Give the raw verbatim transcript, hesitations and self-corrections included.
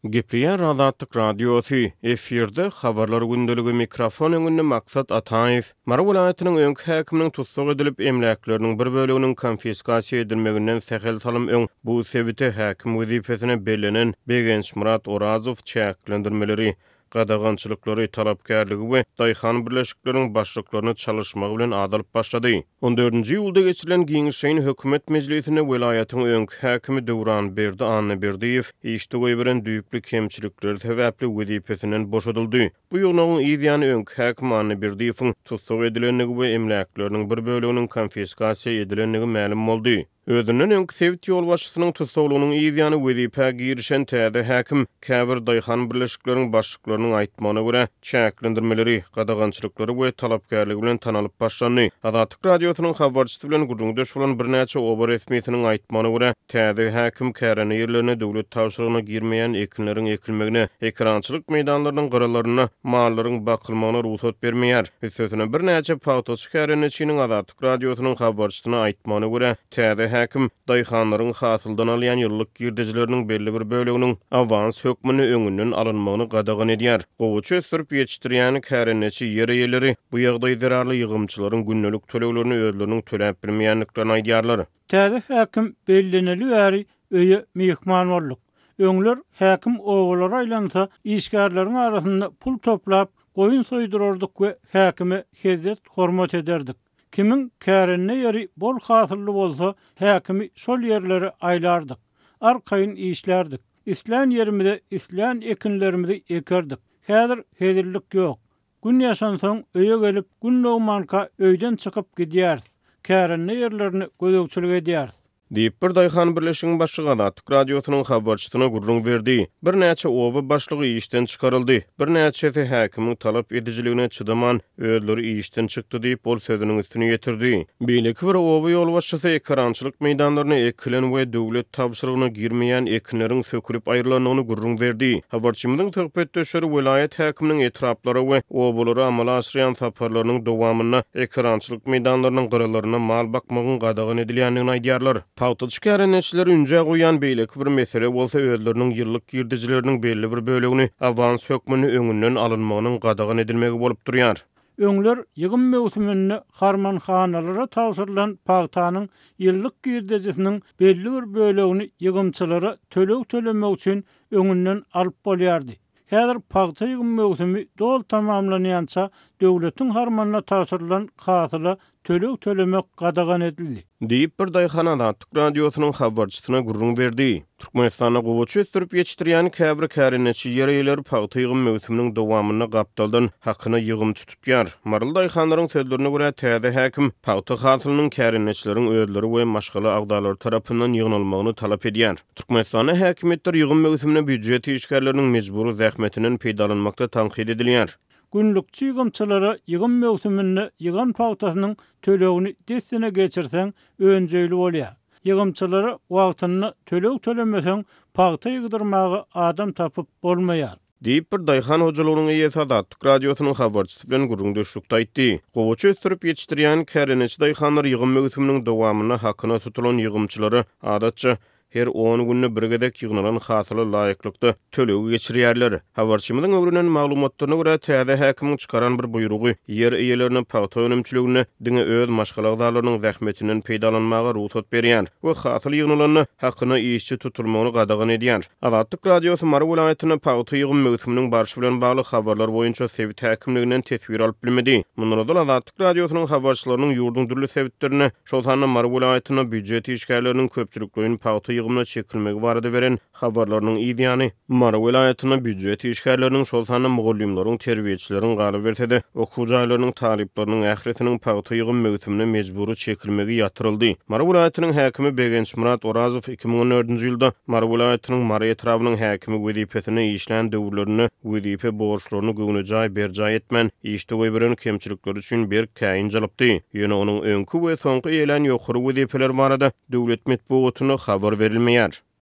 Gepliýär Azatlyk Radiosu efirde habarlar gündöligi mikrofon öňünde maksat Ataýew Mara welaýatynyň öňki häkiminiň tutsag edilip emläkleriniň bir böleginiň konfiskasiýa edilmeginden sähel salym öň bu sebite häkim wezipesine bellenen Begenç Murat Orazow çäklendirmeleri gadagynçylyklary talapkärligi we daýhan birleşikleriniň başlyklaryny çalışmagy bilen adalyp başlady. on dördünji ýylda geçirilen giňişeýin hökümet mejlisine welaýatyň öňki häkimi Dowran Berdi Annaberdiýew işde goýberen düýpli kemçilikler sebäpli wezipesinden boşadyldy. Bu ýygnagyň ýygyny öňki häkim Annaberdiýewiň tutsag edilenligi we emläkleriniň bir böleginiň konfiskasiýa edilenligi ma'lum boldy. Özünden öňki Sewit ýol başçysynyň tutsaglygynyň ýygyny wezipe girişen täze häkim käbir daýhan birleşikleriniň başlyklarynyň aýtmagyna görä çäklendirmeleri, gadagynçylyklary we talapkärligi bilen tanalyp başlandy. Azatlyk radiosynyň habarçysy bilen gurulmdaş bolan bir näçe obar resmiýetiniň aýtmagyna görä täze häkim käreni ýerlerine döwlet tawşyrygyna girmeýän ekinleriň ekilmegine, ekrançylyk meýdanlarynyň gyralaryna mallaryň bakylmagyna ruhsat bermeýär. Sözüne bir näçe pawtoç kärençiniň Azatlyk radiosynyň habarçysyna aýtmagyna görä täze häkim daýhanlaryň hasyldan alýan ýyllyk girdijileriniň belli bir böleginiň awans hökmüni öňünden alynmagyny gadagan edýär. Gowuçy sürüp ýetişdirýän kärençi ýer eýleri bu ýagdaý zararly ýygymçylaryň günnelik töleglerini özleriniň töläp bilmeýänliklerini aýdýarlar. Täze häkim belleneli bäri öýe mehman bolduk. Öňler häkim owalara aýlansa işgärleriň arasynda pul toplap goýun soýdurardyk we häkime hezet hormat ederdik. Kimin kärenne ýeri bol hasylly bolsa, häkimi şol ýerleri aýlardyk. Arkaýyn işlerdik. İslen ýerimizde islen ekinlerimizi ekerdik. Häzir hezirlik ýok. Gün ýaşansaň öýe gelip gün nowmanka öýden çykyp gidýär. Kärenne ýerlerini gözegçilik edýär. Diýip bir daýhan birleşigiň başlygy Azatlyk radiosynyň habarçysyna gurrun berdi. Bir näçe owa başlygy işden çykaryldy. Bir näçesi häkimiň talap edijiligine çydaman özleri işden çykdy diýip bol sözüniň üstüne ýetirdi. Beýleki bir owa ýol başçysy ekrançylyk meýdanlaryna ekilen we döwlet tawşyrygyna girmeýän ekinleriň sökülip aýrylanyny gurrun berdi. Habarçymyzyň töhbetdeşleri welaýat häkiminiň etraplary we owalary amala aşyrýan saparlarynyň dowamyna ekrançylyk meýdanlarynyň gyralaryna mal bakmagyň gadagan edilýänligini aýdýarlar. Pawtoç kärençilerünje goýan beýleki bir mesele bolsa özleriniň ýyllyk girdijileriniň belli bir bölegini awans hökmüni öňünden alynmagynyň gadagan edilmegi bolup durýar. Öňler ýygym mewsuminde harmanhanalara tawşyrylan pagtanyň ýyllyk girdijisiniň belli bir bölegini ýygymçylara töleg tölemek üçin öňünden alyp bolýardy. Häzir pagta ýygym mewsumi dol tamamlanýança döwletiň harmanyna tawşyrylan hasyla töleg tölemek gadagan edildi. Diýip bir daýhan Azatlyk radiosynyň habarçysyna gurrun berdi. Türkmenistana gowuçy sürüp ýetişdirýän käbir kärençi ýer eýleri pagta ýygym mewsuminiň dowamyna gapdaldan hakyny ýygymçy tutýar. Marul daýhanlaryň sözlerine görä täze häkim pagta hasylynyň kärençileriň özleri we maşgala agdalary tarapyndan ýygnalmagyny talap edýär. Türkmenistana häkimetler ýygym mewsumine büdjet işgärleriniň mejburi zähmetinden peýdalanmakda tanqid edilýär. Günlükçi ýygymçylara ýygym mewsuminde ýygan pagtasynyň tölegini desine geçirseň öňjeli bolýar. Ýygymçylara wagtyny töleg tölemeseň pagta ýygdyrmagy adam tapyp bolmaýar. Diýip bir daýhan hojalarynyň ýeti Azatlyk radiosynyň habarçysy bilen gurrundaşlykda aýtdy. Gowuçy sürüp ýetişdirýän kärençi daýhanlar ýygym mewsuminiň dowamyna hakyna tutulan ýygymçylary adatça her on günne birgedek ýygnalan hasyly laýyklykda tölegi geçirýärler. Habarçymyzyň öwrünen maglumatlaryna görä täze häkimiň çykaran bir buýrugy ýer eýelerini pagta önümçiligine diňe öz maşgalagdalarynyň zähmetinden peýdalanmagy ruhsat berýär we hasyly ýygnalanyny hakyna işçi tutulmagyny gadagan edýär. Azatlyk radiosy Mara welaýatyna pagta ýygym mewsuminiň barşy bilen bagly habarlar boýunça Sewit häkimliginden tesbir alyp bilmedi. Mundan Azatlyk radiosynyň habarçylarynyň ýurdun dürli sewitlerine şol sany Mara welaýatyna büdjet işgärleriniň köpçülikligini pagta ýygymna çekilmegi barada beren habarlarynyň ýygyny Mara welaýatyna büdjet işgärleriniň şol sany mugallimlaryň terbiýeçileriň galy bertede okuwjaýlarynyň talipleriniň ähretiniň pagta ýygym mewsumine mejburi çekilmegi ýatyryldy. Mara welaýatynyň häkimi Begenç Murat Orazow iki ming on dördünji ýylda Mara welaýatynyň Mara etrawynyň häkimi wezipesine işlän döwürlerini wezipe borçlaryny göwnüjay berjay etmän işde goýberen kemçilikler üçin bir käýin jalypdy. Ýöne onuň öňkü we soňky eýlen ýokary wezipeler barada döwlet medeniýetine habar verilmeýär.